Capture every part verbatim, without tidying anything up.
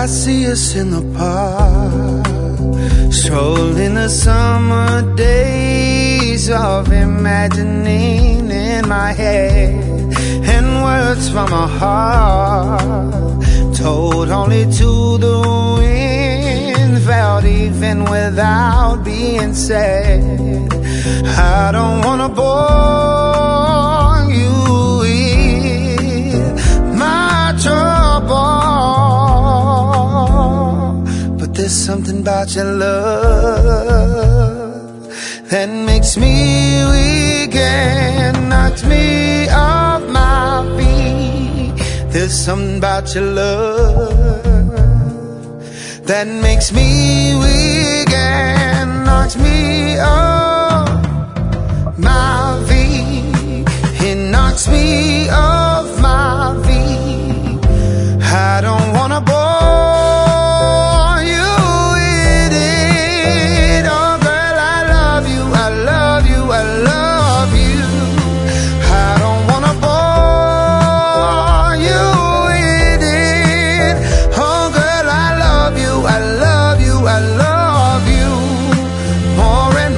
see us in the park, strolling the summer days of imagining in my head, and words from a heart told only to the wind, felt even without being said. I don't wanna bore you with my trouble, but there's something about your love that makes me weak and knocks me off my feet. There's something about your love that makes me weak and knocks me off my feet. It knocks me off my feet. I don't wanna bore you with it. Oh girl, I love you, I love you, I love you. I don't wanna bore you with it. Oh girl, I love you, I love you, I love you more and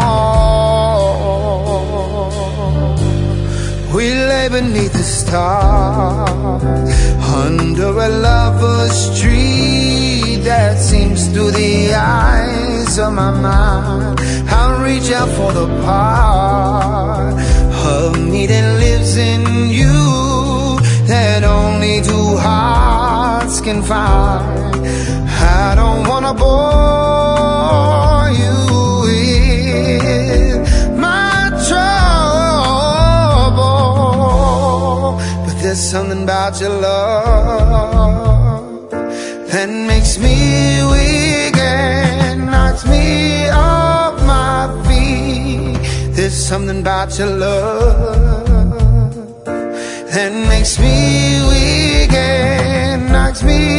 more. We lay beneath the stars, under a lover's tree that seems through the eyes of my mind. I'll reach out for the part of me that lives in you, that only two hearts can find. I don't wanna bore you with my trouble, but there's something about your love that makes me weak and knocks me off my feet. There's something about your love that makes me weak and knocks me